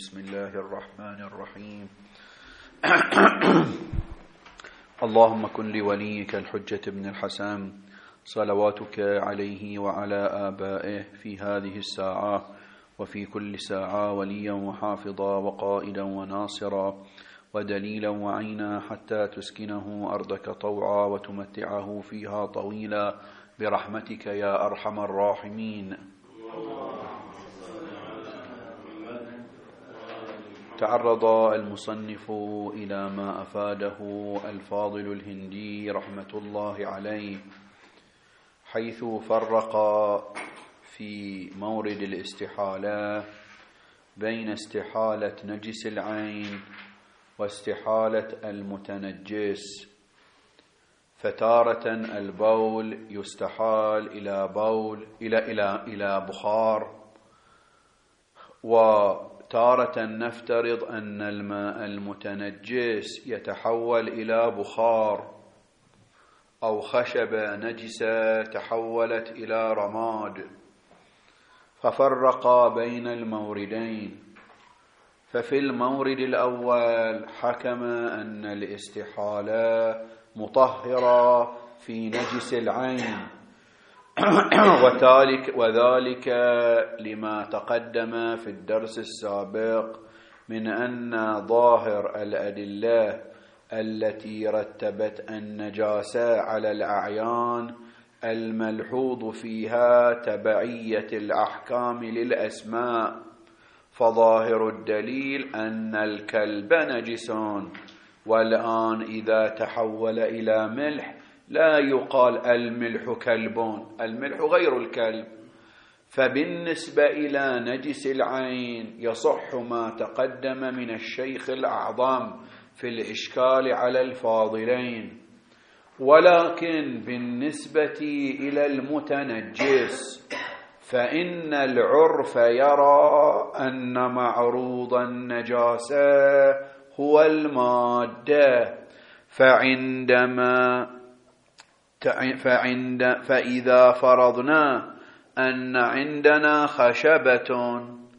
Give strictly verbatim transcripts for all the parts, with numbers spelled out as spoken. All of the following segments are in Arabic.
بسم الله الرحمن الرحيم. اللهم كن لوليك الحجة ابن الحسن صلواتك عليه وعلى آبائه في هذه الساعة وفي كل ساعة وليا وحافظا وقائدا وناصرا ودليلا وعينا حتى تسكنه أرضك طوعا وتمتعه فيها طويلا برحمتك يا أرحم الراحمين. تعرض المصنف إلى ما أفاده الفاضل الهندي رحمة الله عليه، حيث فرق في مورد الاستحالة بين استحالة نجس العين واستحالة المتنجس. فتارة البول يستحال إلى بول إلى إلى إلى بخار، وتارة نفترض أن الماء المتنجس يتحول إلى بخار، أو خشبة نجسة تحولت إلى رماد. ففرق بين الموردين، ففي المورد الأول حكم أن الاستحالة مطهرة في نجس العين، وذلك لما تقدم في الدرس السابق من أن ظاهر الأدلة التي رتبت النجاسة على الأعيان الملحوظ فيها تبعية الأحكام للأسماء. فظاهر الدليل أن الكلب نجس، والآن إذا تحول إلى ملح لا يقال الملح كلب، الملح غير الكلب. فبالنسبة إلى نجس العين يصح ما تقدم من الشيخ الأعظم في الإشكال على الفاضلين، ولكن بالنسبة إلى المتنجس فإن العرف يرى أن معروض النجاسة هو المادة. فعندما فعند فإذا فرضنا أن عندنا خشبة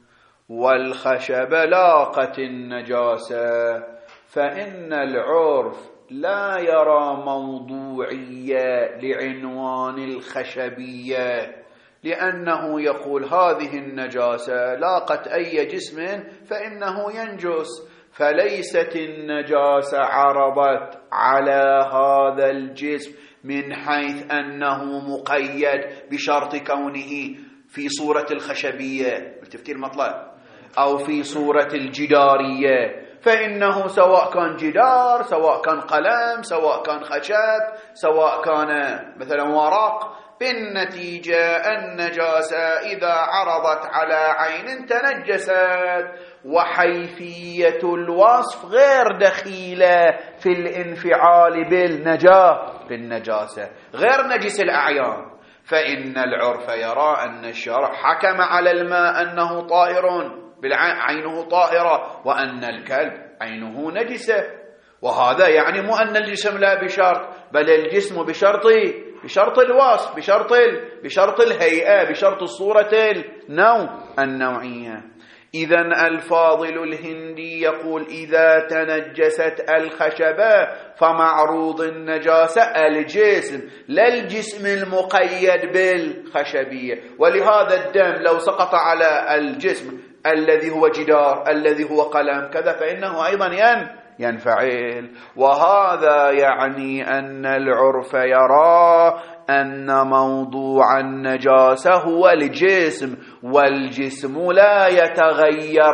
والخشبة لاقت النجاسة، فإن العرف لا يرى موضوعية لعنوان الخشبية، لأنه يقول هذه النجاسة لاقت أي جسم فإنه ينجس، فليست النجاسة عرضت على هذا الجسم من حيث أنه مقيد بشرط كونه في صورة الخشبية بالتفتير مطلب أو في صورة الجدارية، فإنه سواء كان جدار، سواء كان قلم، سواء كان خشب، سواء كان مثلا ورق، بالنتيجة النجاسة إذا عرضت على عين تنجست. وحيثية الوصف غير دخيلة في الانفعال بالنجاة بالنجاسة، غير نجس الأعيان. فإن العرف يرى أن الشرع حكم على الماء أنه طاهر عينه طاهرة، وأن الكلب عينه نجسة، وهذا يعني مو أن الجسم لا بشرط، بل الجسم بشرط بشرط الوصف، بشرط بشرط الهيئة، بشرط الصورة النوع النوعية. إذن الفاضل الهندي يقول إذا تنجست الخشبة فمعروض النجاسة الجسم، لا الجسم المقيد بالخشبية. ولهذا الدم لو سقط على الجسم الذي هو جدار، الذي هو قلم كذا، فإنه أيضا ين ينفعل. وهذا يعني أن العرف يرى أن موضوع النجاسة هو الجسم، والجسم لا يتغير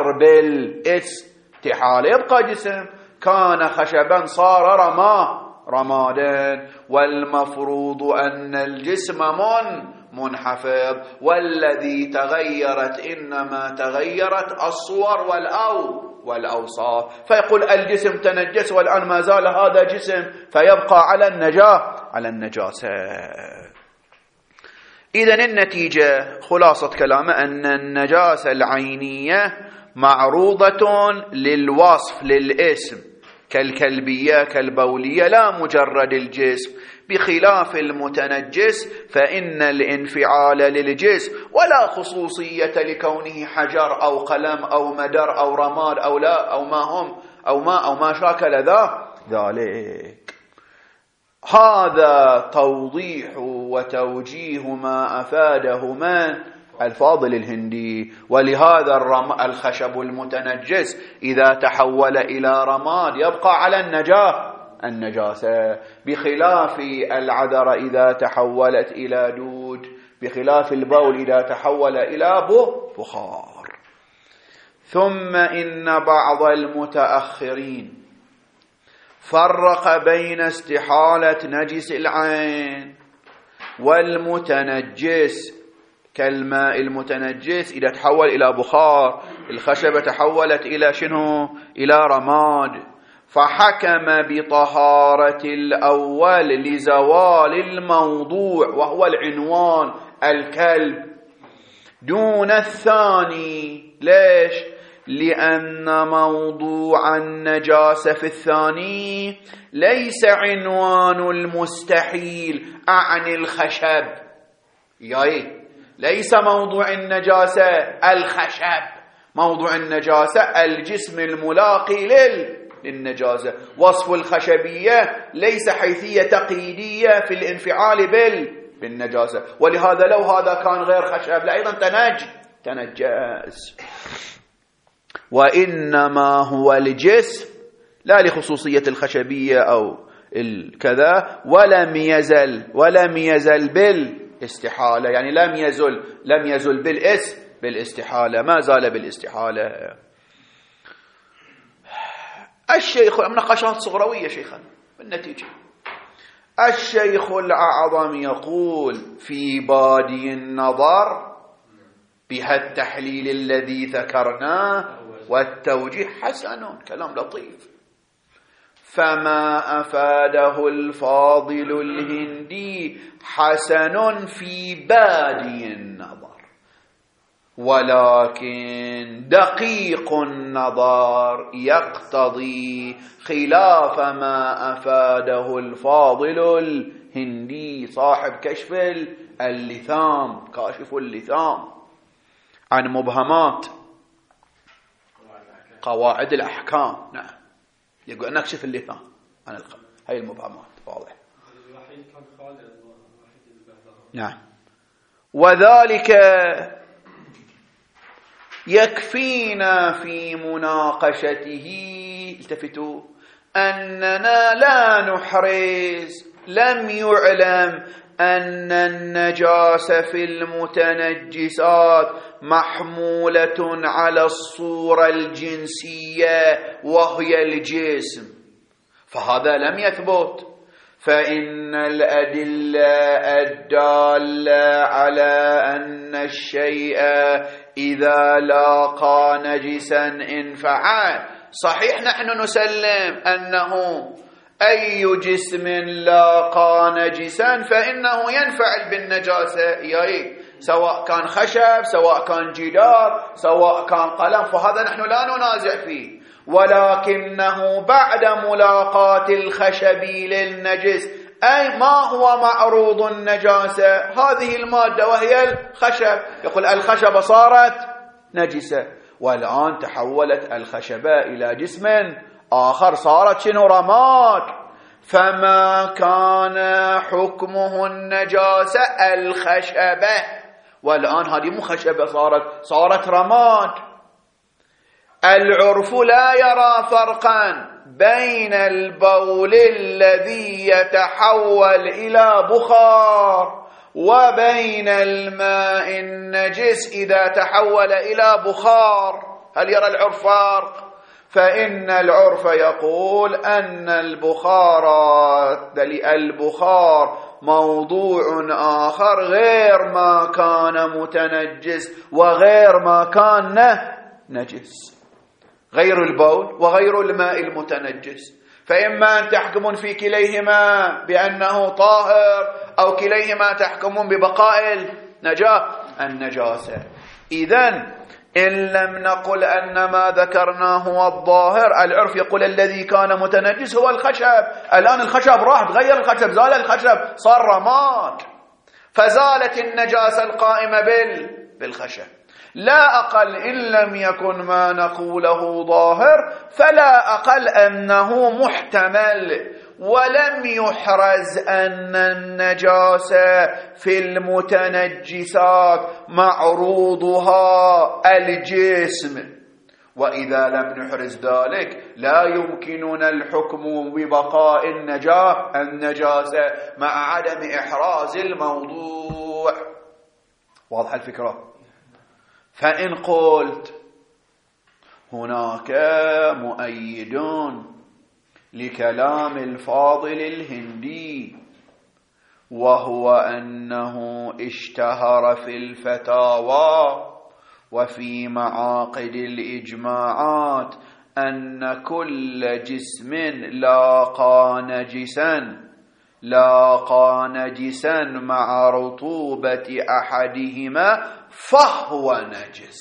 بالاستحالة، يبقى جسم. كان خشبا صار رما رمادا، والمفروض أن الجسم من منحفظ، والذي تغيرت إنما تغيرت الصور والأو والأوصاف. فيقول الجسم تنجس والآن ما زال هذا جسم، فيبقى على النجاة على النجاسة. إذن النتيجة خلاصة كلامه أن النجاسة العينية معروضة للوصف للاسم، كالكلبية كالبولية لا مجرد الجسم، بخلاف المتنجس فإن الانفعال للجسم ولا خصوصية لكونه حجر أو قلم أو مدر أو رماد أو لا أو ما هم أو ما أو ما شاكل ذا ذلك. هذا توضيح وتوجيه ما أفاده من الفاضل الهندي. ولهذا الخشب المتنجس إذا تحول إلى رماد يبقى على النجاة النجاسة، بخلاف العذرة إذا تحولت إلى دود، بخلاف البول إذا تحول إلى بخار. ثم إن بعض المتأخرين فرق بين استحالة نجس العين والمتنجس كالماء المتنجس إذا تحول إلى بخار، الخشبة تحولت إلى شنو؟ إلى رماد، فحكم بطهارة الأول لزوال الموضوع وهو العنوان الكلب دون الثاني. ليش؟ لأن موضوع النجاسة في الثاني ليس عنوان المستحيل أعني الخشب، يعني ليس موضوع النجاسة الخشب، موضوع النجاسة الجسم الملاقي لل للنجاسة. وصف الخشبية ليس حيثية تقييدية في الانفعال بال بالنجاسة، ولهذا لو هذا كان غير خشب لأيضا تنج تنجس، وإنما هو الجسم لا لخصوصية الخشبية أو الكذا، ولم يزل ولم يزل بالاستحالة، يعني لم يزل لم يزل بالاسم بالاستحالة، ما زال بالاستحالة. الشيخ مناقشات صغروية شيخنا بالنتيجة. الشيخ الأعظم يقول في بادي النظر بها التحليل الذي ذكرناه والتوجيه حسن، كلام لطيف، فما أفاده الفاضل الهندي حسن في بادي النظر، ولكن دقيق النظر يقتضي خلاف ما أفاده الفاضل الهندي صاحب كشف اللثام، كاشف اللثام عن مبهمات قواعد الأحكام. نعم، يقول نكشف اللثام عن القلب، هاي المبهمات واضح. نعم، وذلك يكفينا في مناقشته، التفتوا، أننا لا نحرز، لم يعلم أن النجاسة في المتنجسات محمولة على الصورة الجنسية وهي الجسم، فهذا لم يثبت. فإن الأدلة الدالة على أن الشيء إذا لاقى نجسا انفعل، صحيح نحن نسلم أنه أي جسم لاقى نجسا فإنه ينفعل بالنجاسة، يعني سواء كان خشب، سواء كان جدار، سواء كان قلم، فهذا نحن لا ننازع فيه، ولكنه بعد ملاقاة الخشب للنجس، أي ما هو معروض النجاسة؟ هذه المادة وهي الخشب، يقول الخشبة صارت نجسة، والآن تحولت الخشبة إلى جسم آخر، صارت شنو؟ رماد، فما كان حكمه النجاسة الخشبة، والآن هذه مو خشبة، صارت صارت رماد. العرف لا يرى فرقا بين البول الذي يتحول إلى بخار وبين الماء النجس إذا تحول إلى بخار، هل يرى العرف فرق؟ فإن العرف يقول أن البخارات البخار موضوع آخر غير ما كان متنجس وغير ما كان نجس، غير البول وغير الماء المتنجس، فإما أن تحكمون في كليهما بأنه طاهر أو كليهما تحكمون ببقاء النجاة النجاسة. إذن إن لم نقل أن ما ذكرناه هو الظاهر. العرف يقول الذي كان متنجس هو الخشب، الآن الخشب راح تغير الخشب، زال الخشب صار رماد، فزالت النجاسة القائمة بال... بالخشب. لا أقل إن لم يكن ما نقوله ظاهر فلا أقل أنه محتمل، ولم يحرز أن النجاسة في المتنجسات معروضها الجسم، وإذا لم نحرز ذلك لا يمكننا الحكم ببقاء النجاسة مع عدم إحراز الموضوع. واضح الفكرة؟ فإن قلت هناك مؤيدون لكلام الفاضل الهندي، وهو أنه اشتهر في الفتاوى وفي معاقد الإجماعات أن كل جسم لاقى نجسا لاقى نجسا مع رطوبة أحدهما فهو نجس.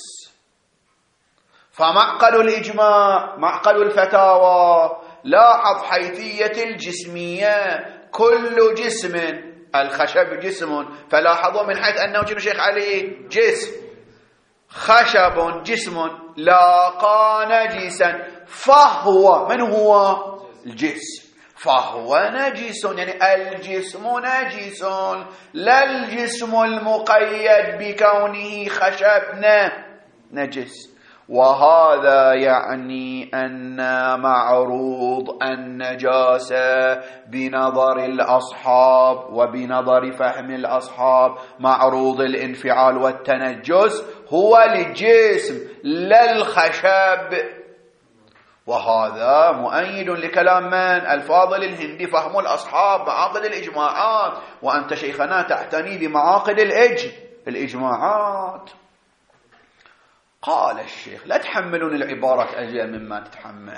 فمعقد الإجماع معقد الفتاوى لاحظ حيثية الجسمية، كل جسم، الخشب جسم، فلاحظوا من حيث أنه جن شيخ علي جسم، خشب جسم لاقى نجسا فهو، من هو؟ الجسم، فهو نجس، يعني الجسم نجس، لا الجسم المقيد بكونه خشب نجس. وهذا يعني أن معروض النجاسة بنظر الأصحاب وبنظر فهم الأصحاب معروض الانفعال والتنجس هو الجسم لا الخشب. وهذا مؤيد لكلام من؟ الفاضل الهندي، فهم الأصحاب معاقد الإجماعات، وأنت شيخنا تعتني بمعاقد الإج الإجماعات. قال الشيخ: لا تحملون العبارة أجل مما تتحمل.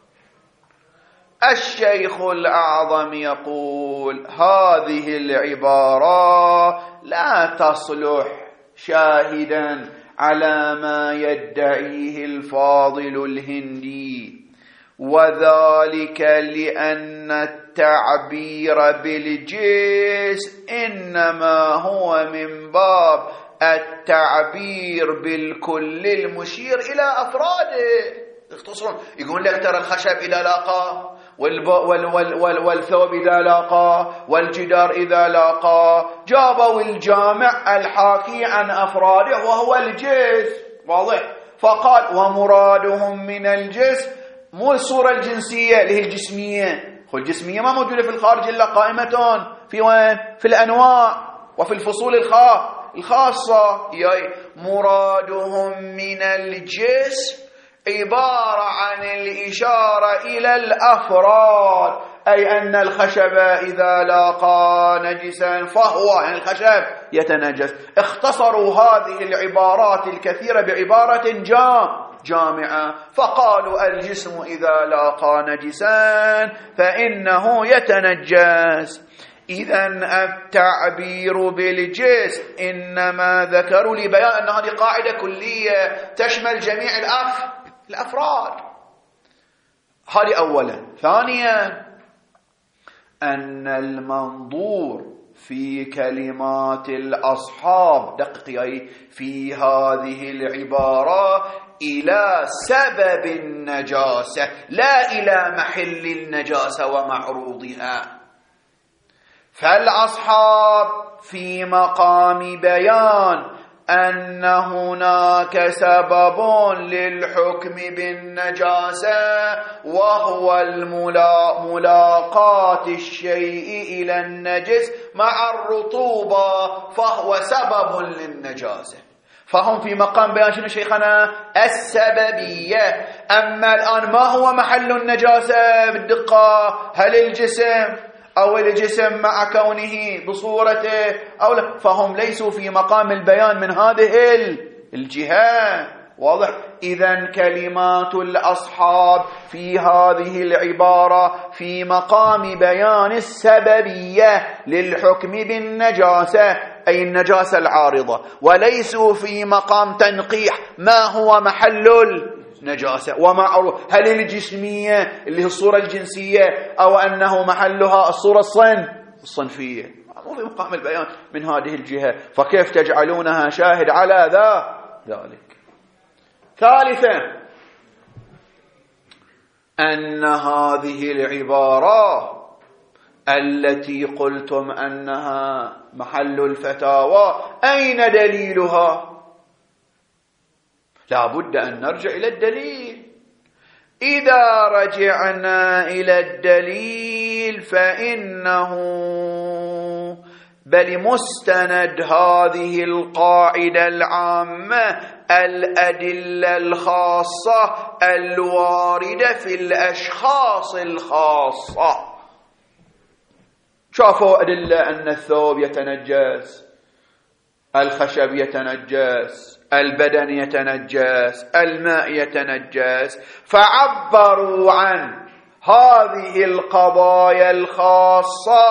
الشيخ الأعظم يقول: هذه العبارة لا تصلح شاهدا على ما يدعيه الفاضل الهندي، وذلك لأن التعبير بالجنس إنما هو من باب التعبير بالكل المشير إلى أفراده. يختصرون، يقول لك ترى الخشب إذا لاقى، والثوب إذا لاقى، والجدار إذا لاقى، جابوا الجامع الحاكي عن أفراده وهو الجسم، واضح؟ فقال: ومرادهم من الجسم مو الصورة الجنسية اللي هي الجسمية، الجسمية ما موجودة في الخارج إلا قائمة في وين؟ في الأنواع وفي الفصول الخاصة الخاصة. يعني مرادهم من الجسم عبارة عن الإشارة إلى الأفراد، أي أن الخشب إذا لاقى نجسا فهو، يعني الخشب يتنجس. اختصروا هذه العبارات الكثيرة بعبارة جام جامعة، فقالوا الجسم إذا لاقى نجسا فإنه يتنجس. إذن التعبير بالجسم إنما ذكروا لبيان أن هذه قاعدة كلية تشمل جميع الأف الأفراد. هذه أولا. ثانيا، أن المنظور في كلمات الأصحاب دقيقي في هذه العبارة إلى سبب النجاسة لا إلى محل النجاسة ومعروضها. فالأصحاب في مقام بيان أن هناك سبب للحكم بالنجاسة وهو ملاقاة الشيء إلى النجس مع الرطوبة، فهو سبب للنجاسة. فهم في مقام بيان شنو شيخنا؟ السببية. أما الآن ما هو محل النجاسة بالدقة؟ هل الجسم أو الجسم مع كونه بصورته أو لا؟ فهم ليسوا في مقام البيان من هذه الجهة. واضح؟ إذن كلمات الأصحاب في هذه العبارة في مقام بيان السببية للحكم بالنجاسة، أي النجاسة العارضة، وليسوا في مقام تنقيح ما هو محل النجاسة ومعروف هل الجسمية اللي هي الصورة الجنسية أو أنه محلها الصورة الصن الصنفية. مو في مقام البيان من هذه الجهة، فكيف تجعلونها شاهد على ذا ذلك؟ ثالثا أن هذه العبارة التي قلتم أنها محل الفتاوى أين دليلها؟ لا بد أن نرجع إلى الدليل. إذا رجعنا إلى الدليل فإنه بل مستند هذه القاعدة العامة الأدلة الخاصة الواردة في الأشخاص الخاصة. شافوا أدلة أن الثوب يتنجس، الخشب يتنجس، البدن يتنجس، الماء يتنجس، فعبروا عن هذه القضايا الخاصة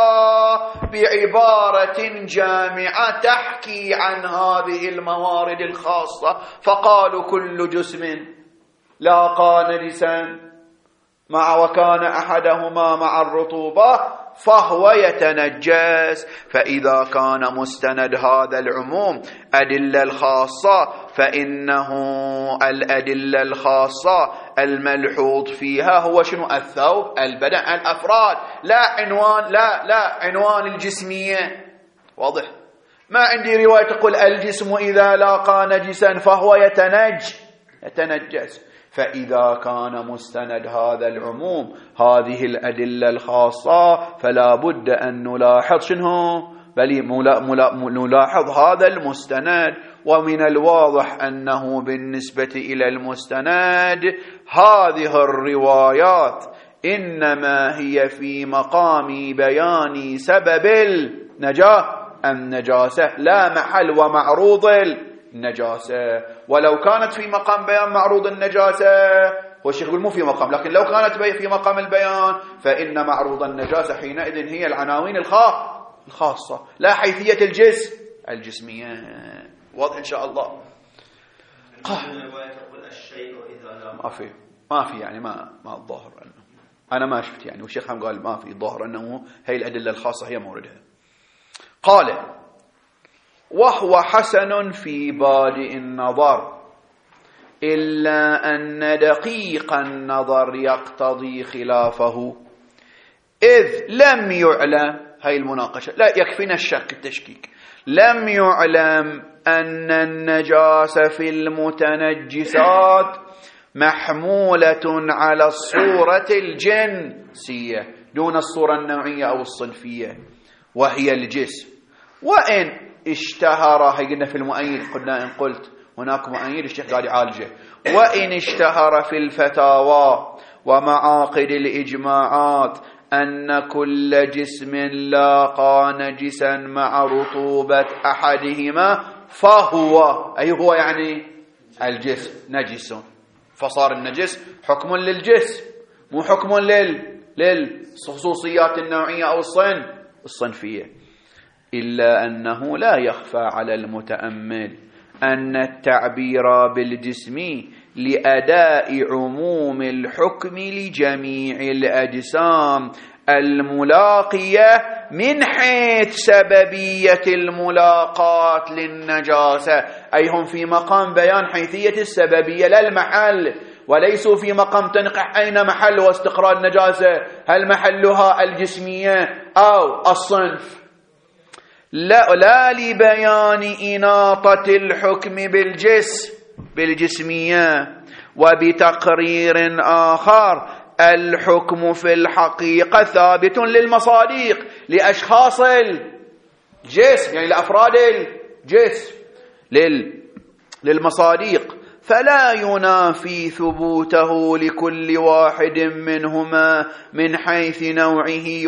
بعبارة جامعة تحكي عن هذه الموارد الخاصة، فقالوا كل جسم لاقى نجسا مع وكان أحدهما مع الرطوبة فهو يتنجس. فإذا كان مستند هذا العموم أدلة الخاصة فإنه الأدلة الخاصة الملحوظ فيها هو شنو؟ الثوب، البدن، الأفراد، لا عنوان لا لا عنوان الجسمية. واضح؟ ما عندي رواية تقول الجسم إذا لاقى نجسا فهو يتنج يتنجس. فإذا كان مستند هذا العموم هذه الأدلة الخاصة فلا بد أن نلاحظ شنو؟ بل نلاحظ هذا المستند. ومن الواضح أنه بالنسبة إلى المستند هذه الروايات إنما هي في مقام بيان سبب النجاة النجاسة لا محل ومعروض النجاسة. ولو كانت في مقام بيان معروض النجاسة هو الشيخ يقول مو في مقام، لكن لو كانت في مقام البيان فإن معروض النجاسة حينئذ هي العناوين الخاصة لا حيثية الجسم الجسمية. واضح إن شاء الله؟ ما في ما في يعني ما ما الظاهر أنه أنا ما شفت يعني، والشيخ هم قال ما في الظاهر أنه هي الأدلة الخاصة هي موردها. قال وهو حسن في بادئ النظر إلا أن دقيق النظر يقتضي خلافه، إذ لم يعلم، هاي المناقشة لا يكفينا الشك التشكيك، لم يعلم أن النجاسة في المتنجسات محمولة على الصورة الجنسية دون الصورة النوعية أو الصنفية وهي الجسم. وإن اشتهر، هي قلنا في المؤيد، قلنا إن قلت هناك مؤيد الشيخ قاعد يعالجه، وإن اشتهر في الفتاوى ومعاقد الإجماعات أن كل جسم لاقى نجسا مع رطوبة أحدهما فهو، أي هو يعني الجسم نجس، فصار النجس حكم للجسم مو حكم لل للخصوصيات النوعية أو الصن الصنفية. إلا أنه لا يخفى على المتأمل أن التعبير بالجسم لأداء عموم الحكم لجميع الأجسام الملاقية من حيث سببية الملاقاة للنجاسة، أي هم في مقام بيان حيثية السببية لا المحل، وليسوا في مقام تنقح أين محل واستقرار النجاسة، هل محلها الجسمية أو الصنف. لا, لا لبيان إناطة الحكم بالجسم بالجسمية. وبتقرير آخر الحكم في الحقيقة ثابت للمصادق لأشخاص الجسم، يعني لأفراد الجسم لل للمصادق، فلا ينافي ثبوته لكل واحد منهما من حيث نوعه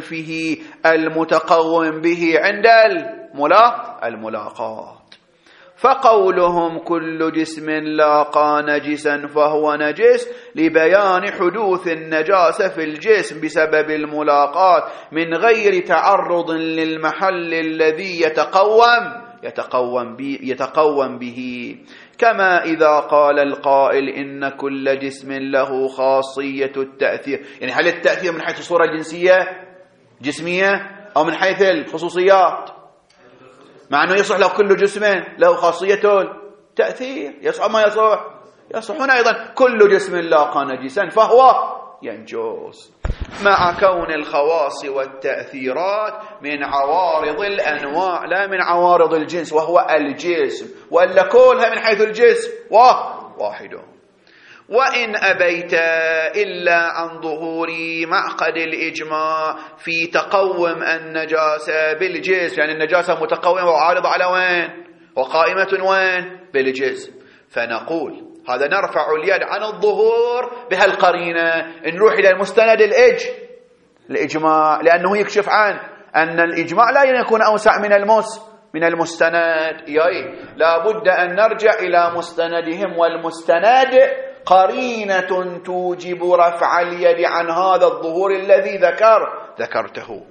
وصنفه المتقوم به عند الملاقاة. فقولهم كل جسم لاقى نجسا فهو نجس لبيان حدوث النجاسة في الجسم بسبب الملاقات من غير تعرض للمحل الذي يتقوم يتقوم, بي يتقوم به، كما إذا قال القائل إن كل جسم له خاصية التأثير. يعني هل التأثير من حيث صورة جنسية جسمية أو من حيث الخصوصيات؟ مع أنه يصح له كل جسم له خاصية التأثير، يصح ما يصح؟ يصح. هنا أيضا كل جسم لاقى نجسا فهو ينجس، مع كون الخواص والتأثيرات من عوارض الأنواع لا من عوارض الجنس وهو الجسم، وإلا كلها من حيث الجسم واحد. وإن أبيت إلا عن ظهور معقد الإجماع في تقوم النجاسة بالجسم، يعني النجاسة متقومة وعارضة على وين؟ وقائمة وين؟ بالجسم، فنقول هذا نرفع اليد عن الظهور بهالقرينة، نروح إلى المستند الإج الإجماع، لأنه يكشف عن أن الإجماع لا يكون أوسع من المس من المستند، يعني لا بد أن نرجع إلى مستندهم، والمستند قرينة توجب رفع اليد عن هذا الظهور الذي ذكر ذكرته.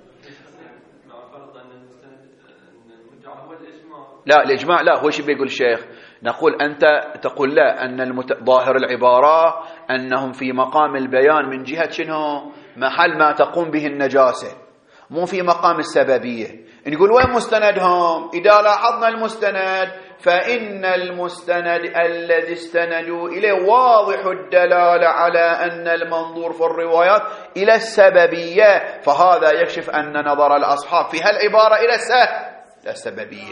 لا الإجماع لا، هو شو بيقول الشيخ؟ نقول أنت تقول لا، أن المت... ظاهر العبارة أنهم في مقام البيان من جهة شنو؟ محل ما تقوم به النجاسة، مو في مقام السببية. نقول وين مستندهم؟ إذا لاحظنا المستند فإن المستند الذي استندوا إليه واضح الدلالة على أن المنظور في الروايات إلى السببية، فهذا يكشف أن نظر الأصحاب في هالعبارة إلى السببية.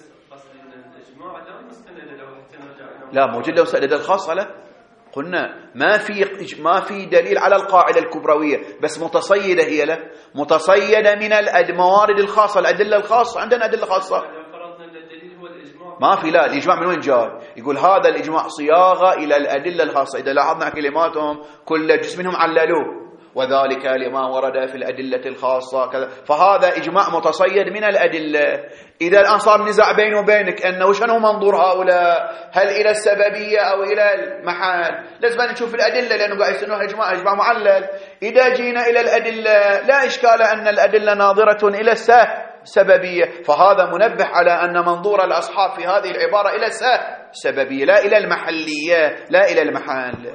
لا موجود لو سألت الخاصة له، قلنا ما في ما في دليل على القاعدة الكبروية، بس متصيدة هي له، متصيدة من الموارد الخاصة، الأدلة الخاصة، عندنا أدلة خاصة. ما في، لا الإجماع من وين جاي؟ يقول هذا الإجماع صياغة إلى الأدلة الخاصة. إذا لاحظنا كلماتهم كل جزء منهم عللوه، وذلك لما ورد في الأدلة الخاصة كذا، فهذا إجماع متصيد من الأدلة. إذا الآن صار نزاع بيني وبينك أنه شنو منظور هؤلاء، هل إلى السببية أو إلى المحال، لازم نشوف الأدلة، لأنه قاعد يسنوها إجماع إجماع معلل. إذا جينا إلى الأدلة لا إشكال أن الأدلة ناظرة إلى السببية، فهذا منبه على أن منظور الأصحاب في هذه العبارة إلى السببية لا إلى المحلية، لا إلى المحل.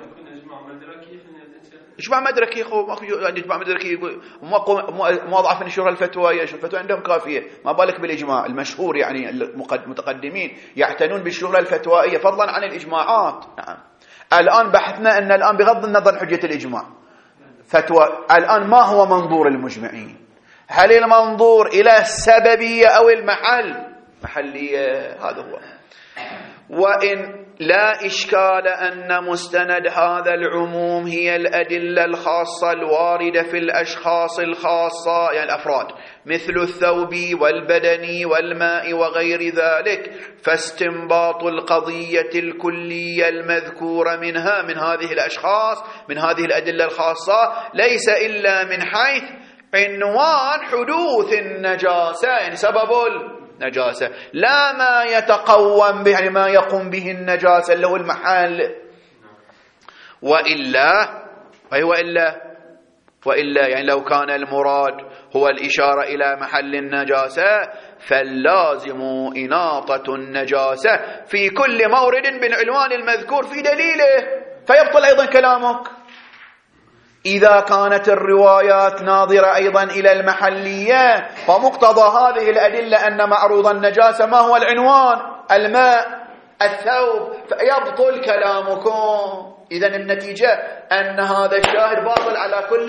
إجماع مدركي يخو ماكو يعني إجماع مدركي مو أضعف من شهر الفتوى، يا شو الفتوى عندهم كافية، ما بالك بالإجماع المشهور. يعني المتقدمين يعتنون بالشهرة الفتوائية فضلا عن الإجماعات. نعم الآن بحثنا أن الآن بغض النظر حجة الإجماع فتوى، الآن ما هو منظور المجمعين؟ هل المنظور إلى السببية أو المحل محلية؟ هذا هو. وإن لا إشكال أن مستند هذا العموم هي الأدلة الخاصة الواردة في الأشخاص الخاصة، يعني الأفراد، مثل الثوب والبدن والماء وغير ذلك، فاستنباط القضية الكلية المذكورة منها من هذه الأشخاص من هذه الأدلة الخاصة ليس إلا من حيث عنوان حدوث النجاسة، يعني سبب نجاسة، لا ما يتقوم به، يعني ما يقوم به النجاسة اللي هو المحل. وإلا أي وإلا وإلا يعني لو كان المراد هو الإشارة إلى محل النجاسة فاللازم إناطة النجاسة في كل مورد بالعنوان المذكور في دليله، فيبطل أيضا كلامك. إذا كانت الروايات ناظرة أيضا إلى المحلية فمقتضى هذه الأدلة أن معروض النجاسة ما هو العنوان؟ الماء، الثوب، فيبطل كلامكم. إذن النتيجة أن هذا الشاهد باطل على كل،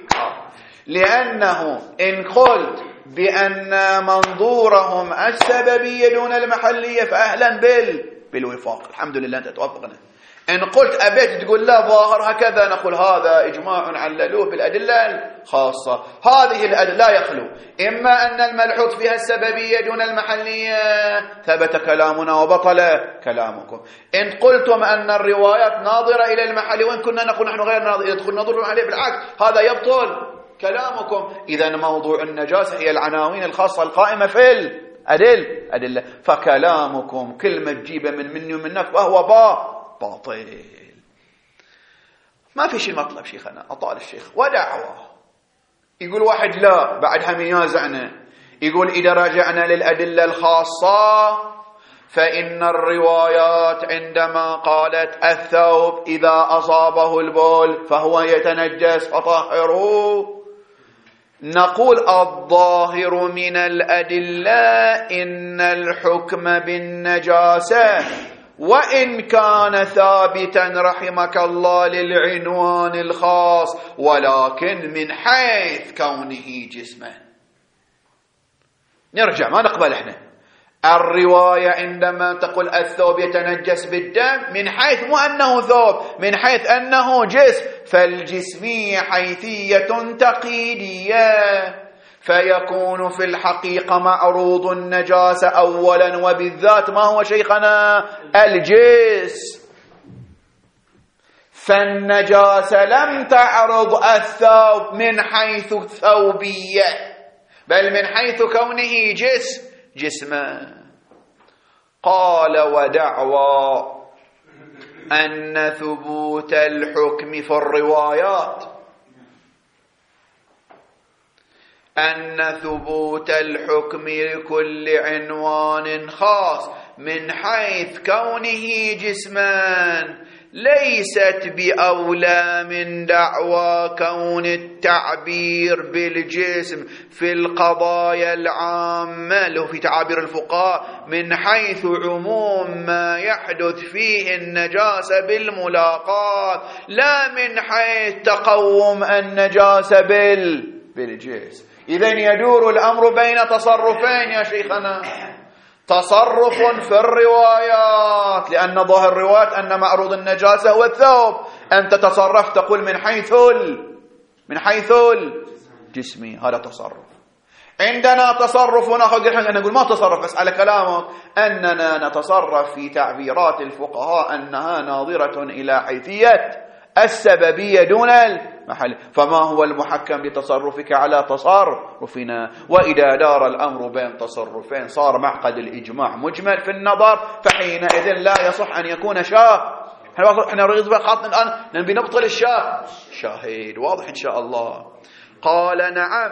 لأنه إن قلت بأن منظورهم السببية دون المحلية فأهلا بال بالوفاق، الحمد لله أنت توافقنا. إن قلت أبيت تقول لا ظاهر هكذا، نقول هذا إجماع عللوه بالأدلة الخاصة. هذه الأدلة لا يخلو إما أن الملحوظ فيها السببية دون المحلية ثبت كلامنا وبطل كلامكم. إن قلتم أن الروايات ناظرة إلى المحل وإن كنا نقول نحن غير ناظر يدخل نظر عليه بالعكس هذا يبطل كلامكم. إذن موضوع النجاسة هي العناوين الخاصة القائمة في أدل أدلة. فكلامكم كلمة تجيبه من مني ومنك فهو با باطل. ما في شيء مطلب شيخنا أطال الشيخ ودعوة. يقول واحد لا بعد هم ينازعنا، يقول إذا رجعنا للأدلة الخاصة فإن الروايات عندما قالت الثوب إذا أصابه البول فهو يتنجس فطهره، نقول الظاهر من الأدلة إن الحكم بالنجاسة وإن كان ثابتا رحمك الله للعنوان الخاص، ولكن من حيث كونه جسما. نرجع ما نقبل احنا الرواية عندما تقول الثوب يتنجس بالدم من حيث مو أنه ثوب، من حيث أنه جسم، فالجسمية حيثية تقييدية، فيكون في الحقيقة معروض النجاسة أولا وبالذات ما هو شيخنا الجسم. فالنجاسة لم تعرض الثوب من حيث الثوبية بل من حيث كونه جسم جسما. قال ودعوى أن ثبوت الحكم في الروايات أن ثبوت الحكم لكل عنوان خاص من حيث كونه جسما ليست بأولى من دعوى كون التعبير بالجسم في القضايا العامة له في تعابير الفقهاء من حيث عموم ما يحدث فيه النجاسة بالملاقات لا من حيث تقوم النجاسة بال بالجسم. إذن يدور الأمر بين تصرفين يا شيخنا، تصرف في الروايات لأن ظاهر الروايات أن معروض النجاسة هو الثوب، أنت تصرف تقول من حيث ال... من حيث الجسمي، هذا تصرف. عندنا تصرف ونأخذ نقول ما تصرف بس على كلامك أننا نتصرف في تعبيرات الفقهاء أنها ناظرة إلى حيثية السببية دون المحل. فما هو المحكم لتصرفك على تصرفنا؟ وإذا دار الأمر بين تصرفين صار معقد الإجماع مجمل في النظر، فحينئذ لا يصح أن يكون شاهد. احنا نريد خاطئ الآن نبي نبطل الشاهد شاهد واضح إن شاء الله. قال نعم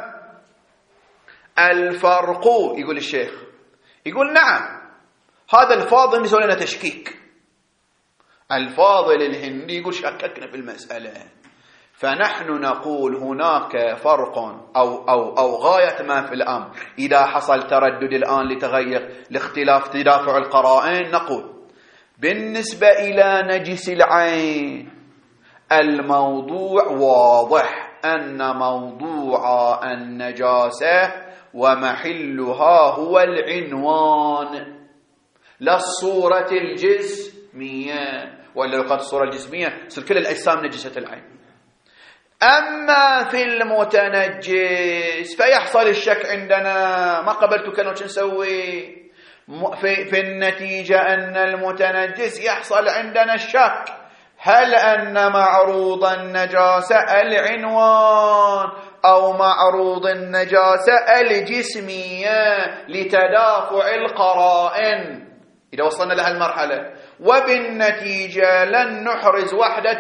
الفرق، يقول الشيخ يقول نعم هذا الفاضل يسوي لنا تشكيك. الفاضل الهندي يقول شككنا في المسألة، فنحن نقول هناك فرق أو, أو, أو غاية ما في الأمر إذا حصل تردد الآن لتغير لاختلاف تدافع القرائن. نقول بالنسبة إلى نجس العين الموضوع واضح أن موضوع النجاسة ومحلها هو العنوان لا الصورة الجسمية، ولا لو قد الصورة الجسمية تصير كل الأجسام نجسة العين. أما في المتنجس فيحصل الشك عندنا، ما قبلت كانوا نسوي في, في النتيجة أن المتنجس يحصل عندنا الشك هل أن معروض النجاسة العنوان أو معروض النجاسة الجسمية لتدافع القرائن إذا وصلنا لها المرحلة، وبالنتيجة لن نحرز وحدة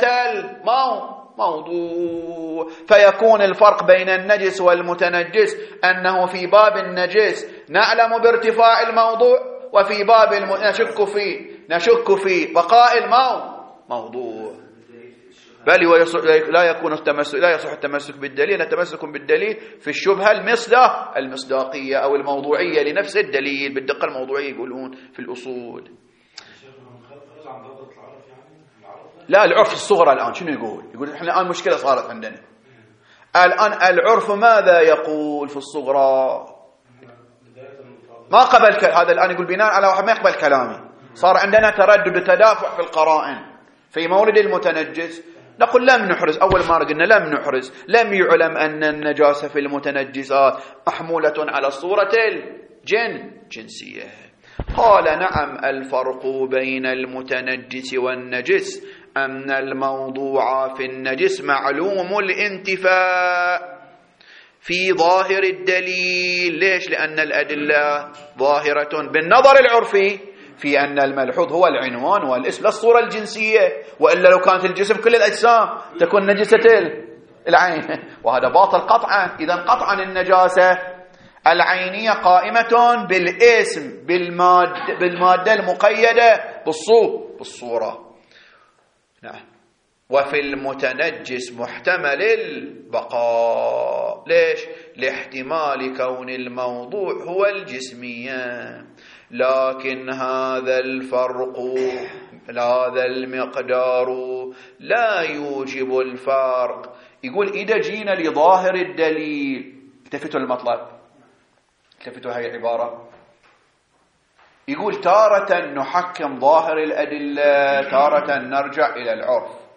الموضوع. فيكون الفرق بين النجس والمتنجس أنه في باب النجس نعلم بارتفاع الموضوع، وفي باب الم... نشك فيه نشك في بقاء الموضوع. بل لا يكون التمسك لا يصح التمسك بالدليل، التمسك بالدليل في الشبهة المصداق المصداقية أو الموضوعية لنفس الدليل بالدقة الموضوعية يقولون في الأصول. لا العرف الصغرى الآن شنو يقول؟ يقول احنا الآن مشكلة صارت عندنا الآن العرف ماذا يقول في الصغرى؟ ما قبل هذا الآن يقول بناء على واحد ما يقبل كلامي صار عندنا تردد تدافع في القرائن في مورد المتنجس. نقول لم نحرز، أول ما قلنا لم نحرز، لم يعلم أن النجاسة في المتنجسات محمولة على الصورة الجن جنسية. قال نعم الفرق بين المتنجس والنجس أن الموضوع في النجس معلوم الانتفاء في ظاهر الدليل. ليش؟ لأن الأدلة ظاهرة بالنظر العرفي في أن الملحوظ هو العنوان والاسم لا الصورة الجنسية، وإلا لو كانت الجسم كل الأجسام تكون نجسة العين، وهذا باطل قطعا. إذا قطعا النجاسة العينية قائمة بالاسم بالمادة, بالمادة المقيدة بالصوت بالصورة. نعم. وفي المتنجس محتمل البقاء. ليش؟ لاحتمال كون الموضوع هو الجسمية، لكن هذا الفرق هذا المقدار لا يوجب الفرق. يقول إذا جينا لظاهر الدليل، التفتوا المطلب، التفتوا هاي العبارة، يقول تارة نحكم ظاهر الأدلة، تارة نرجع إلى العرف.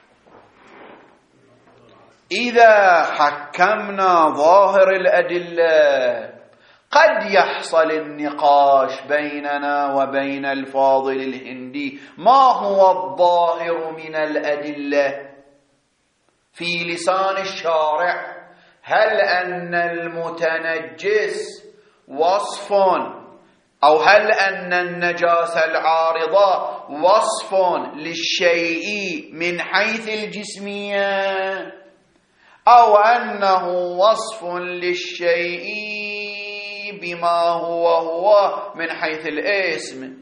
إذا حكمنا ظاهر الأدلة قد يحصل النقاش بيننا وبين الفاضل الهندي، ما هو الظاهر من الأدلة في لسان الشارع؟ هل أن المتنجس وصف، أو هل أن النجاسة العارضة وصف للشيء من حيث الجسمية، أو أنه وصف للشيء بما هو هو من حيث الاسم؟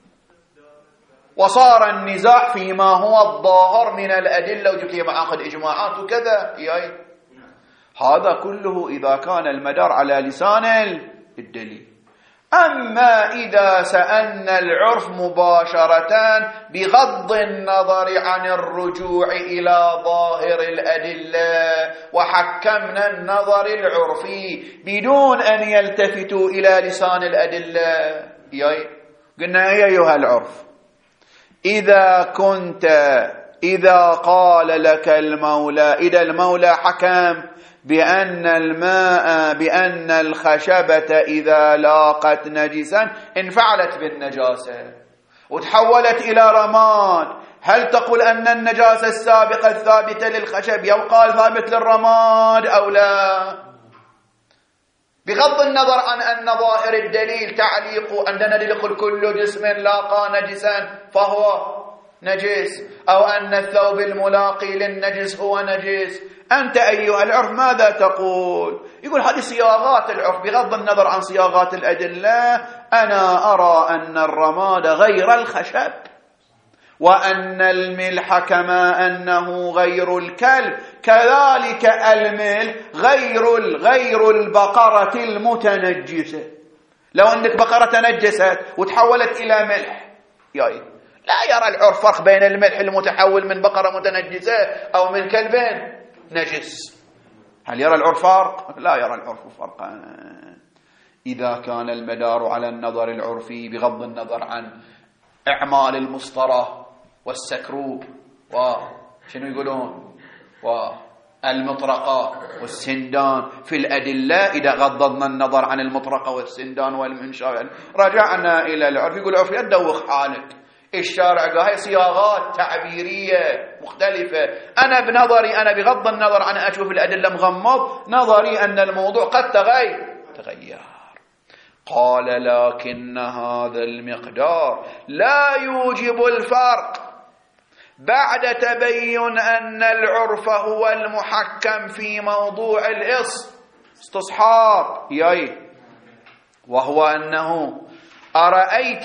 وصار النزاع فيما هو الظاهر من الأدلة، وجبت لي معاقد إجماعات وكذا. ياي هذا كله إذا كان المدار على لسان الدليل. أما إذا سألنا العرف مباشرة بغض النظر عن الرجوع إلى ظاهر الأدلة، وحكمنا النظر العرفي بدون أن يلتفتوا إلى لسان الأدلة، قلنا يا أيها العرف، إذا كنت إذا قال لك المولى، إذا المولى حكم بأن الماء بأن الخشبة إذا لاقت نجسا انفعلت بالنجاسة وتحولت إلى رماد، هل تقول أن النجاسة السابقة الثابتة للخشب يبقى ثابت للرماد أو لا؟ بغض النظر عن أن ظاهر الدليل تعليق أننا نقول كل جسم لاقى نجسا فهو نجس، أو أن الثوب الملاقي للنجس هو نجس، أنت أيها العرف ماذا تقول؟ يقول هذه صياغات العرف بغض النظر عن صياغات الأدلة. أنا أرى أن الرماد غير الخشب، وأن الملح كما أنه غير الكلب كذلك الملح غير غير البقرة المتنجسة. لو أنك بقرة تنجست وتحولت إلى ملح، ياي لا يرى العرف فرق بين الملح المتحول من بقرة متنجسة أو من كلب نجس. هل يرى العرف فرق؟ لا يرى العرف فرقا. إذا كان المدار على النظر العرفي بغض النظر عن إعمال المسطرة والسكروب وشنو يقولون والمطرقة والسندان في الأدلة، إذا غضضنا النظر عن المطرقة والسندان والمنشار رجعنا إلى العرف، يقول العرف يدوخ حالك. الشارع قال هاي صياغات تعبيرية مختلفة. أنا بنظري، أنا بغض النظر عن أشوف الأدلة مغمض، نظري أن الموضوع قد تغير تغير. قال لكن هذا المقدار لا يوجب الفرق بعد تبين أن العرف هو المحكم في موضوع الاستصحاب، ياي وهو أنه أرأيت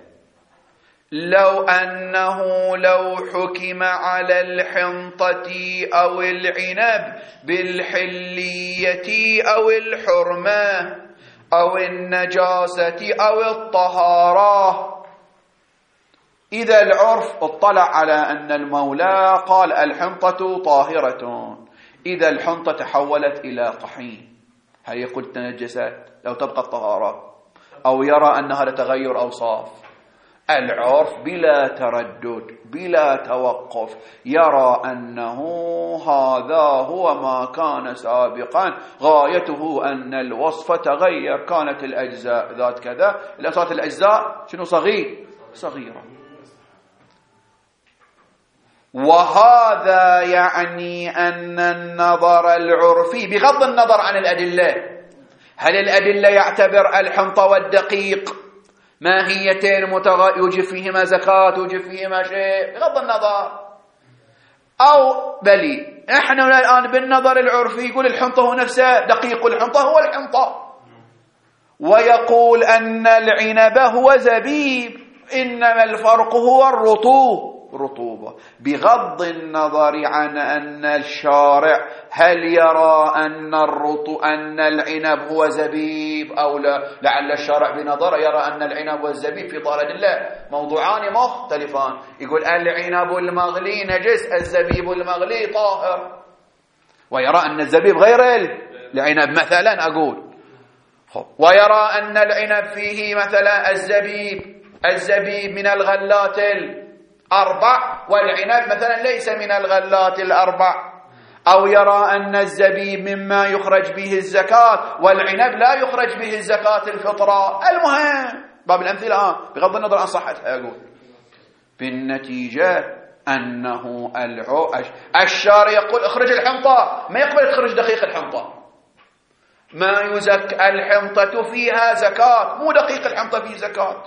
لو أنه لو حكم على الحنطة أو العنب بالحلية أو الحرمة أو النجاسة أو الطهارة، إذا العرف اطلع على أن المولى قال الحنطة طاهرة، إذا الحنطة تحولت إلى طحين هل يقول تنجست لو تبقى الطهارة، أو يرى أنها لتغير أوصاف؟ العرف بلا تردد بلا توقف يرى أنه هذا هو ما كان سابقا، غايته أن الوصف تغير، كانت الأجزاء ذات كذا، إلا صارت الأجزاء شنو صغير صغيرة. وهذا يعني أن النظر العرفي بغض النظر عن الأدلة، هل الأدلة يعتبر الحنطة والدقيق ماهيتين متغ... يوجب فيهما زكاة يوجب فيهما شيء بغض النظر، أو بلي إحنا الآن بالنظر العرفي يقول الحنطة هو نفسه، دقيق الحنطة هو الحنطة، ويقول أن العنب هو زبيب، إنما الفرق هو الرطوبة رطوبة، بغض النظر عن أن الشارع هل يرى أن الرطو أن العنب هو زبيب أو لا. لعل الشارع بنظر يرى أن العنب والزبيب في طارد الله موضوعان مختلفان، يقول العنب المغلي نجس الزبيب المغلي طاهر، ويرى أن الزبيب غير العنب مثلا أقول، ويرى أن العنب فيه مثلا الزبيب الزبيب من الغلات الأربع والعنب مثلا ليس من الغلات الأربع، أو يرى أن الزبيب مما يخرج به الزكاة والعنب لا يخرج به الزكاة الفطرة. المهم باب الأمثلة بغض النظر عن صحتها أقول بالنتيجة أنه الشارع يقول اخرج الحنطة، ما يقبل تخرج دقيق الحنطة، ما يزك الحنطة فيها زكاة، مو دقيق الحنطة فيه زكاة.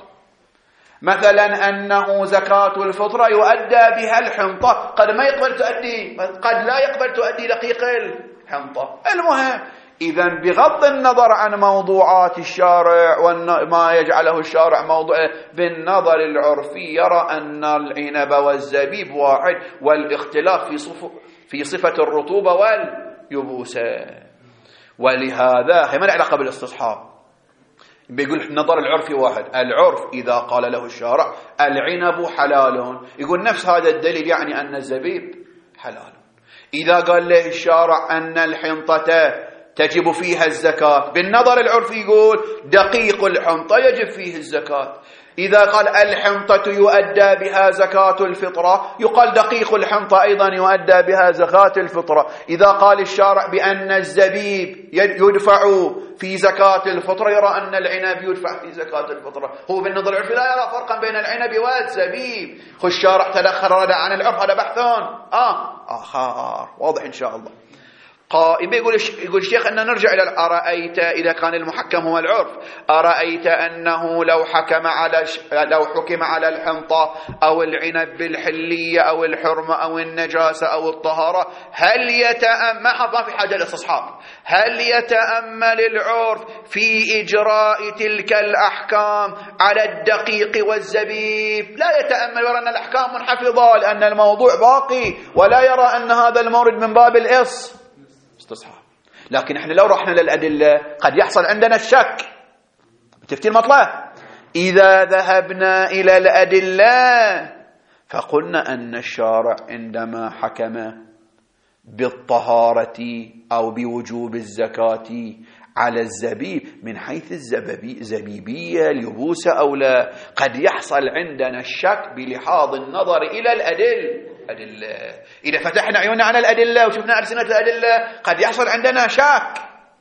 مثلا أنه زكاة الفطرة يؤدى بها الحنطة، قد ما يقبل تؤدي، قد لا يقبل تؤدي دقيق الحنطة. المهم إذن بغض النظر عن موضوعات الشارع وما يجعله الشارع موضوع، بالنظر العرفي يرى أن العنب والزبيب واحد، والاختلاف في صف في صفة الرطوبة واليبوسة. ولهذا هي ما له علاقة بالاستصحاب، بيقول النظر العرفي واحد. العرف إذا قال له الشارع العنب حلال، يقول نفس هذا الدليل يعني أن الزبيب حلال. إذا قال له الشارع أن الحنطة تجب فيها الزكاة، بالنظر العرفي يقول دقيق الحنطة يجب فيه الزكاة. إذا قال الحنطة يؤدى بها زكاة الفطرة، يقال دقيق الحنطة أيضا يؤدى بها زكاة الفطرة. إذا قال الشارع بأن الزبيب يدفع في زكاة الفطرة، يرى أن العنب يدفع في زكاة الفطرة. هو بالنظر العرفي لا يرى فرقا بين العنب والزبيب. خو الشارع تدخل ردع عن العرف، هذا بحث آه آخر واضح إن شاء الله. قائم يقول يقول الشيخ أن نرجع إلى أرأيت إذا كان المحكم هو العرف، أرأيت أنه لو حكم على لو حكم على الحنطة أو العنب بالحلية أو الحرمة أو النجاسة أو الطهارة، هل يتأمل ما في حاجة للاستصحاب، هل يتأمل العرف في إجراء تلك الأحكام على الدقيق والزبيب؟ لا يتأمل، يرى أن الأحكام منحفظة لأن الموضوع باقي، ولا يرى أن هذا المورد من باب الإص استصحاب. لكن احنا لو رحنا للأدلة قد يحصل عندنا الشك. تفتي المطلب إذا ذهبنا إلى الأدلة فقلنا أن الشارع عندما حكم بالطهارة أو بوجوب الزكاة على الزبيب من حيث الزبيبية اليبوسة أو لا، قد يحصل عندنا الشك بلحاظ النظر إلى الأدلة. أدلة إذا فتحنا عيوننا على الأدلة وشفنا ألسنة الأدلة قد يحصل عندنا شك.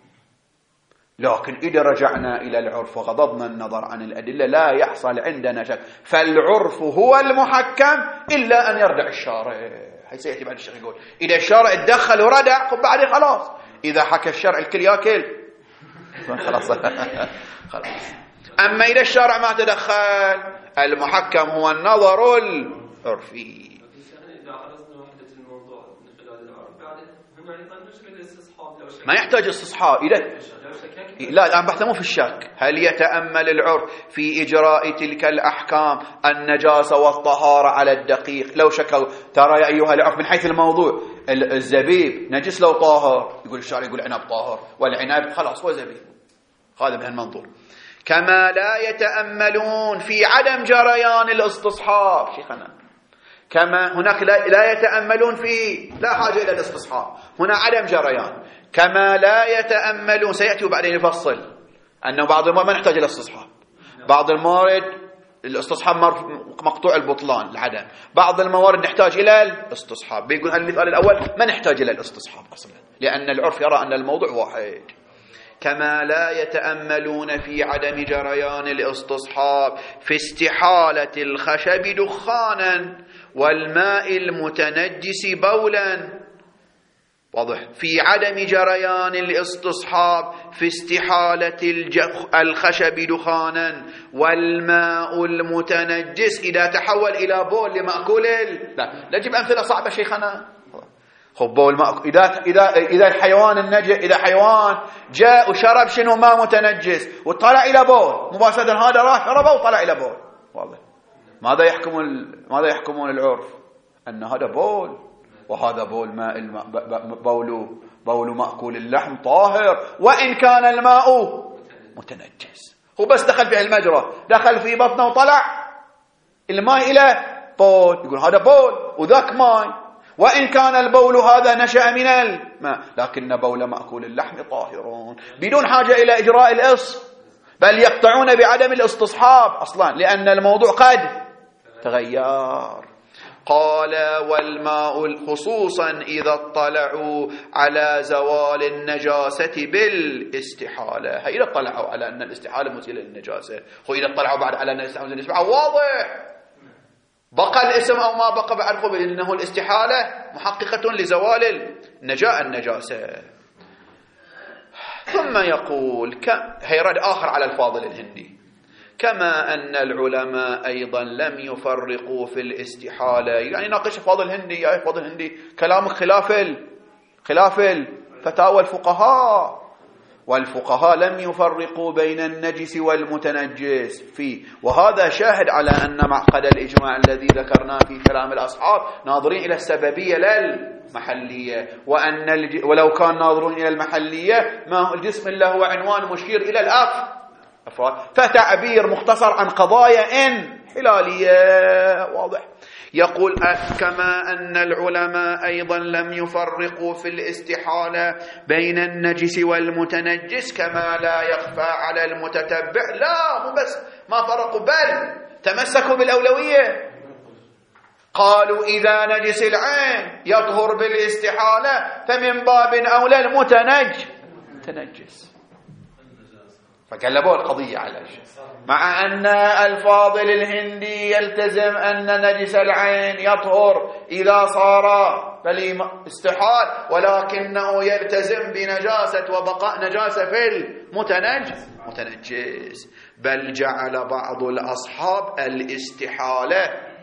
لكن إذا رجعنا إلى العرف وغضضنا النظر عن الأدلة لا يحصل عندنا شك، فالعرف هو المحكم إلا أن يردع الشارع. هي سيأتي بعد الشيخ يقول إذا الشارع اتدخل وردع بعد خلاص، إذا حكى الشرع الكل ياكل خلاص خلاص. أما إذا الشارع ما تدخل المحكم هو النظر العرفي. ما يحتاج استصحاب. إذا لا الآن بحث مو في الشك، هل يتأمل العرف في إجراء تلك الأحكام النجاسة والطهارة على الدقيق؟ لو شكوا ترى يا أيها العرف من حيث الموضوع الزبيب نجس لو طاهر، يقول الشارع يقول عنب طاهر والعنب خلاص هو زبيب. هذا من المنظور. كما لا يتأملون في عدم جريان الاستصحاب شيخنا، كما هناك لا يتأملون في لا حاجة إلى الاستصحاب، هنا عدم جريان. كما لا يتأملون سيأتي بعدين يفصل أنه بعض الموارد ما نحتاج إلى الاستصحاب، بعض الموارد الاستصحاب مقطوع البطلان العدم، بعض الموارد نحتاج إلى الاستصحاب. بيقول المثال الأول ما نحتاج إلى الاستصحاب أصلا لأن العرف يرى أن الموضوع واحد. كما لا يتأملون في عدم جريان الاستصحاب في استحالة الخشب دخانا والماء المتنجس بولا. واضح؟ في عدم جريان الاستصحاب في استحالة الخشب دخانا والماء المتنجس إذا تحول إلى بول لمأكول. لا نجيب أمثلة صعبة شيخنا. خب بول مأكول، إذا إذا إذا الحيوان النجس، إذا حيوان جاء وشرب شنو ماء متنجس وطلع إلى بول مباشرة، هذا راح شربه وطلع إلى بول. واضح؟ ماذا يحكم ال... ماذا يحكمون العرف؟ أن هذا بول وهذا بول ماء الم... بول بول مأكول اللحم طاهر وإن كان الماء متنجس. هو بس دخل في المجرى، دخل في بطنه وطلع الماء إلى بول، يقول هذا بول وذاك ماء، وإن كان البول هذا نشأ من الماء، لكن بول مأكول اللحم طاهرون بدون حاجة إلى إجراء الإص، بل يقطعون بعدم الاستصحاب أصلا لأن الموضوع قد تغير. قال والماء خصوصا إذا اطلعوا على زوال النجاسة بالاستحالة. إذا اطلعوا على أن الاستحالة مزيلة للنجاسة، وإذا اطلعوا بعد على أن الاستحالة مزيلة للنجاسة، واضح بقى الاسم أو ما بقى بعرفه بأنه الاستحالة محققة لزوال النجاسة. ثم يقول هيرد آخر على الفاضل الهندي، كما أن العلماء أيضا لم يفرقوا في الاستحالة. يعني ناقش فاضل هندي، يا فاضل هندي كلامك خلاف خلاف فتاوى الفقهاء، والفقهاء لم يفرقوا بين النجس والمتنجس فيه، وهذا شاهد على أن معقد الإجماع الذي ذكرناه في كلام الأصحاب ناظرين إلى السببية للمحلية، وأن الج... ولو كان ناظرون إلى المحلية ما هو الجسم إلا هو عنوان مشير إلى الأف أفراد، فتعبير مختصر عن قضايا انحلالية. واضح؟ يقول كما أن العلماء أيضا لم يفرقوا في الاستحالة بين النجس والمتنجس كما لا يخفى على المتتبع. لا، مو بس ما فرقوا بل تمسكوا بالأولوية. قالوا إذا نجس العين يطهر بالاستحالة فمن باب أولى المتنجس تنجس، فقلبوا القضية على شيء، مع أن الفاضل الهندي يلتزم أن نجس العين يطهر إذا صار بالاستحال، ولكنه يلتزم بنجاسة وبقاء نجاسة في المتنجس متنجس. بل جعل بعض الأصحاب الاستحالة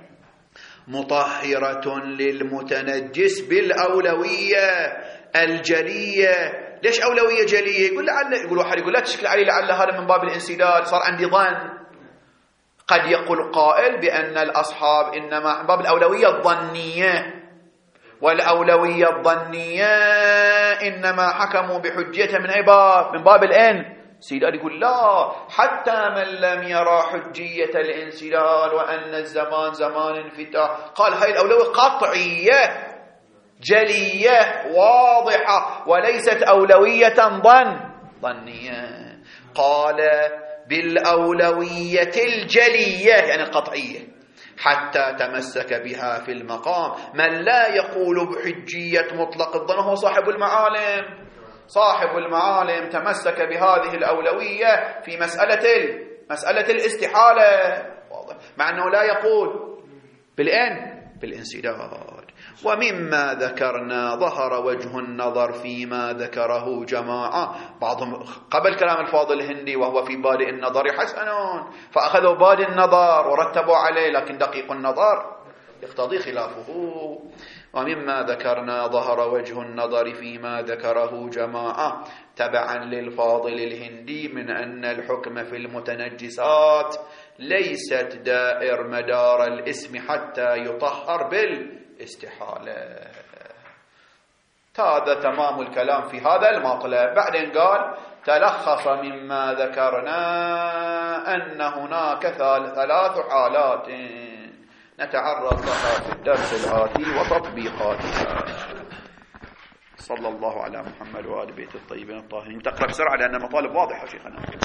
مطهرة للمتنجس بالأولوية الجلية. ليش أولوية جلية؟ يقول لعل، يقول واحد يقول لا تشكل علي لعل هذا من باب الانسداد، صار عندي ظن. قد يقول قائل بأن الأصحاب إنما من باب الأولوية الظنية، والأولوية الظنية إنما حكموا بحجيتها من أي باب؟ من باب الانسداد. يقول لا، حتى من لم يرى حجية الانسداد وأن الزمان زمان انفتاح قال هاي الأولوية قطعية جلية واضحة وليست أولوية ظن ظنية. قال بالأولوية الجلية يعني القطعية، حتى تمسك بها في المقام من لا يقول بحجية مطلق الظن، هو صاحب المعالم. صاحب المعالم تمسك بهذه الأولوية في مسألة مسألة الاستحالة، واضح، مع أنه لا يقول بالإن بالانسداد. ومما ذكرنا ظهر وجه النظر فيما ذكره جماعة، بعضهم قبل كلام الفاضل الهندي وهو في بادئ النظر حسنون، فأخذوا بادئ النظر ورتبوا عليه، لكن دقيق النظر يقتضي خلافه. ومما ذكرنا ظهر وجه النظر فيما ذكره جماعة تبعا للفاضل الهندي من أن الحكم في المتنجسات ليست دائر مدار الاسم حتى يطهر بالاستحالة. هذا تمام الكلام في هذا المطلب. بعدين قال تلخص مما ذكرنا أن هناك ثلاث حالات نتعرض لها في الدرس الآتي وتطبيقاتها. صلى الله على محمد وآل بيت الطيبين الطاهرين. تقرأ بسرعة لأن المطالب واضحة شيخنا.